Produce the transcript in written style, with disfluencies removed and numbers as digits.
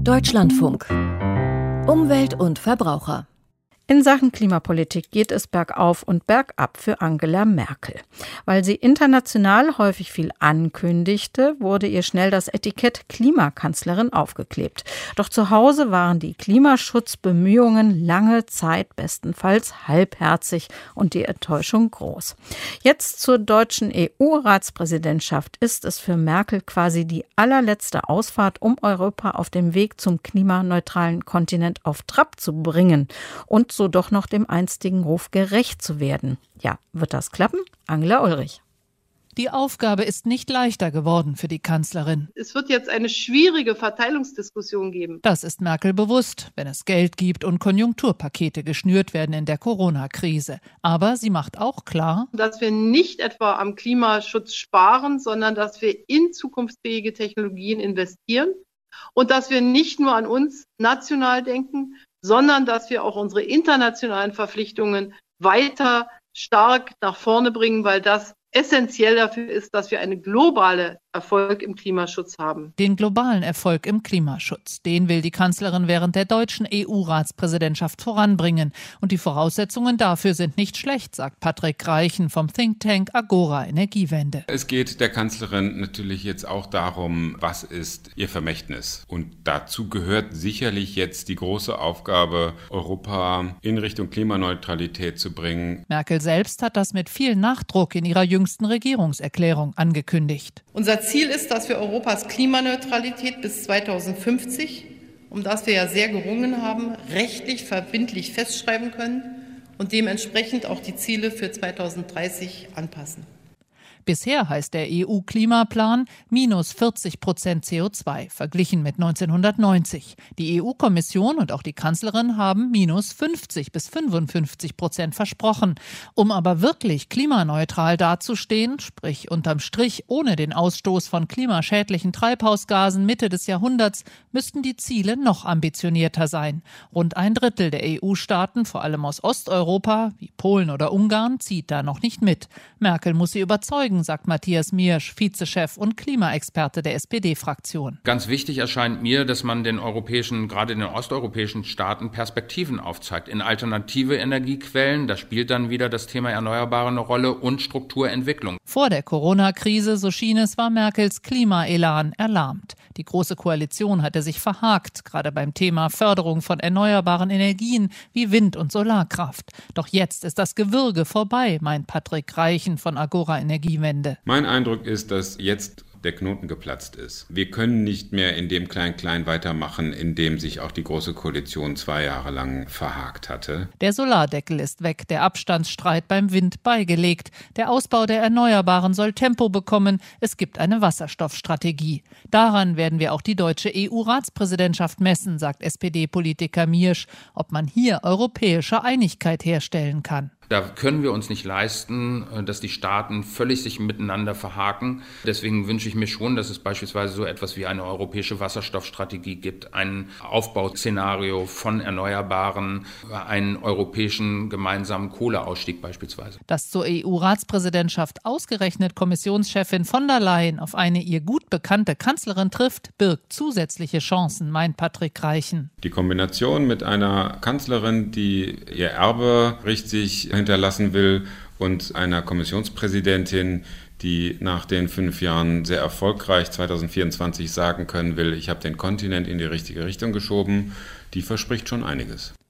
Deutschlandfunk. Umwelt und Verbraucher. In Sachen Klimapolitik geht es bergauf und bergab für Angela Merkel. Weil sie international häufig viel ankündigte, wurde ihr schnell das Etikett Klimakanzlerin aufgeklebt. Doch zu Hause waren die Klimaschutzbemühungen lange Zeit bestenfalls halbherzig und die Enttäuschung groß. Jetzt zur deutschen EU-Ratspräsidentschaft ist es für Merkel quasi die allerletzte Ausfahrt, um Europa auf dem Weg zum klimaneutralen Kontinent auf Trab zu bringen und so doch noch dem einstigen Ruf gerecht zu werden. Ja, wird das klappen? Angela Ulrich. Die Aufgabe ist nicht leichter geworden für die Kanzlerin. Es wird jetzt eine schwierige Verteilungsdiskussion geben. Das ist Merkel bewusst, wenn es Geld gibt und Konjunkturpakete geschnürt werden in der Corona-Krise. Aber sie macht auch klar, dass wir nicht etwa am Klimaschutz sparen, sondern dass wir in zukunftsfähige Technologien investieren und dass wir nicht nur an uns national denken, sondern dass wir auch unsere internationalen Verpflichtungen weiter stark nach vorne bringen, weil das essentiell dafür ist, dass wir einen globalen Erfolg im Klimaschutz haben. Den globalen Erfolg im Klimaschutz, den will die Kanzlerin während der deutschen EU-Ratspräsidentschaft voranbringen. Und die Voraussetzungen dafür sind nicht schlecht, sagt Patrick Reichen vom Think Tank Agora Energiewende. Es geht der Kanzlerin natürlich jetzt auch darum, was ist ihr Vermächtnis. Und dazu gehört sicherlich jetzt die große Aufgabe, Europa in Richtung Klimaneutralität zu bringen. Merkel selbst hat das mit viel Nachdruck in ihrer jüngsten Regierungserklärung angekündigt. Unser Ziel ist, dass wir Europas Klimaneutralität bis 2050, um das wir ja sehr gerungen haben, rechtlich verbindlich festschreiben können und dementsprechend auch die Ziele für 2030 anpassen. Bisher heißt der EU-Klimaplan minus 40% CO2, verglichen mit 1990. Die EU-Kommission und auch die Kanzlerin haben minus 50 bis 55% versprochen. Um aber wirklich klimaneutral dazustehen, sprich unterm Strich ohne den Ausstoß von klimaschädlichen Treibhausgasen Mitte des Jahrhunderts, müssten die Ziele noch ambitionierter sein. Rund ein Drittel der EU-Staaten, vor allem aus Osteuropa, wie Polen oder Ungarn, zieht da noch nicht mit. Merkel muss sie überzeugen, sagt Matthias Miersch, Vizechef und Klimaexperte der SPD-Fraktion. Ganz wichtig erscheint mir, dass man den europäischen, gerade den osteuropäischen Staaten Perspektiven aufzeigt. In alternative Energiequellen, da spielt dann wieder das Thema Erneuerbare eine Rolle und Strukturentwicklung. Vor der Corona-Krise, so schien es, war Merkels Klimaelan erlahmt. Die Große Koalition hatte sich verhakt, gerade beim Thema Förderung von erneuerbaren Energien wie Wind- und Solarkraft. Doch jetzt ist das Gewürge vorbei, meint Patrick Reichen von Agora Energiewende. Mein Eindruck ist, dass jetzt der Knoten geplatzt ist. Wir können nicht mehr in dem Klein-Klein weitermachen, in dem sich auch die Große Koalition 2 Jahre lang verhakt hatte. Der Solardeckel ist weg, der Abstandsstreit beim Wind beigelegt. Der Ausbau der Erneuerbaren soll Tempo bekommen. Es gibt eine Wasserstoffstrategie. Daran werden wir auch die deutsche EU-Ratspräsidentschaft messen, sagt SPD-Politiker Miersch, ob man hier europäische Einigkeit herstellen kann. Da können wir uns nicht leisten, dass die Staaten völlig sich miteinander verhaken. Deswegen wünsche ich mir schon, dass es beispielsweise so etwas wie eine europäische Wasserstoffstrategie gibt, ein Aufbauszenario von Erneuerbaren, einen europäischen gemeinsamen Kohleausstieg beispielsweise. Dass zur EU-Ratspräsidentschaft ausgerechnet Kommissionschefin von der Leyen auf eine ihr gut bekannte Kanzlerin trifft, birgt zusätzliche Chancen, meint Patrick Reichen. Die Kombination mit einer Kanzlerin, die ihr Erbe richtig hinterlassen will, und einer Kommissionspräsidentin, die nach den 5 Jahren sehr erfolgreich 2024 sagen können will, ich habe den Kontinent in die richtige Richtung geschoben, die verspricht schon einiges.